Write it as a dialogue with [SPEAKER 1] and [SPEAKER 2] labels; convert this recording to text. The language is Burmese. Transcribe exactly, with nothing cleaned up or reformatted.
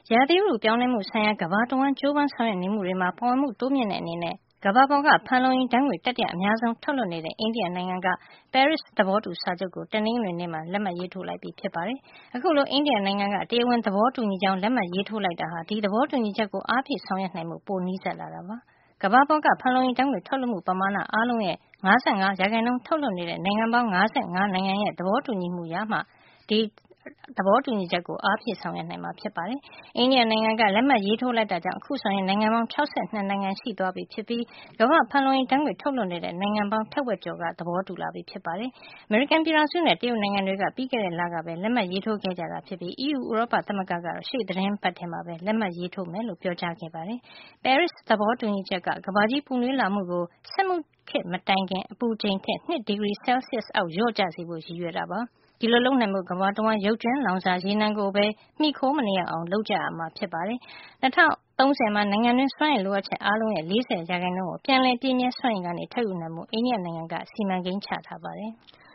[SPEAKER 1] ရာသီဥတုပြောင်းလဲမှုဆိုင်ရာကမ္ဘာတဝန်းကြိုးပမ်းဆောင်ရွက်နေမှုတွေမှာပါဝင်မှုတိုးမြင့်တဲ့အနေနဲ့ကမ္ဘာပေါ်ကဖန်လုံအိမ်ဓာတ်ငွေ့တတိယအများဆုံးထုတ်လွှတ်နေတဲ့အိန္ဒိယနိုင်ငံက ပဲရစ်သဘောတူစာချုပ်ကိုတနင်္ဂနွေနေ့မှာလက်မှတ်ရေးထိုးလိုက်ပြီဖြစ်ပါတယ်။အခုလိုအိန္ဒိယနိုင်ငံကတရားဝင်သဘောတူညီကြောင်းလက်မှတ်ရေးထိုးလိုက်တာဟာဒီသဘောတူညီချက်ကိုအားဖြည့်ဆောင်ရွက်နိုင်မှုပိုနီးစပ်လာတာပါ။ကမ္ဘာပေါ်ကဖန်လုံအိမ်ဓာတ်ငွေ့ထုတ်လွှတ်မှုပမာဏအားလုံးရဲ့၅၅ရာခိုင်နှုန်းထုတ်လွှတ်နေတဲ့နိုင်ငံပေါင်း၅၅နိုင်ငံရဲ့သဘောတူညီမှုရမှဒီသဘောတူညီချက်ကိုအားဖြည့်ဆောင်ရွက်နိုင်မှာဖြစ်ပါတယ်။အိန္ဒိယနိုင်ငံကလက်မှတ်ရေးထိုးလိုက်တာကြောင့်အခုဆိုရင်နိုင်ငံပေါင်း၆၂နိုင်ငံရှိသွားပြီဖြစ်ပြီးကမ္ဘာဖန်လုံအိမ်ဓာတ်ငွေ့ထုတ်လွှတ်နေတဲ့နိုင်ငံပေါင်းထက်ဝက်ကျော်ကသဘောတူလာပြီဖြစ်ပါတယ်။အမေရိကန်ပြည်ထောင်စုနဲ့တရုတ်နိုင်ငံတွေကပြီးခဲ့တဲ့လကပဲလက်မှတ်ရေးထိုးခဲ့ကြတာဖြစ်ပြီး အီးယူဥရောပသမဂ္ဂကတော့ရှေ့သီတင်းပတ်ထဲမှာပဲလက်မှတ်ရေးထိုးမယ်လို့ပြောကြားခဲ့ပါတယ်။ ပဲရစ်သဘောတူညီချက်ကကမ္ဘာကြီးပူနွေးလာမှုကိုစက်မှုခေတ်မတိုင်ခင်အပူချိန်ထက်၂ဒီဂရီဆဲလ်ဆီးယပ်စ်အောက်လျော့ကျစေဖို့ရည်ရွယ်တာပါ။ဒီလိုလုပ်နိုင်ဖို့ကမ္ဘာတဝန်းရုပ်ကြွင်းလောင်စာရေနံကိုပဲမှီခိုမနေရအောင်လုပ်ကြရမှာဖြစ်ပါတယ်။၂၀၃၀မှာနိုင်ငံတွင်းစွမ်းအင်လိုအပ်ချက်အားလုံးရဲ့၄၀ရာခိုင်နှုန်းကိုပြန်လည်ပြည့်မြဲစွမ်းအင်ကနေထုတ်ယူနိုင်ဖို့အိန္ဒိယနိုင်ငံကစီမံကိန်းချထားပါတယ်။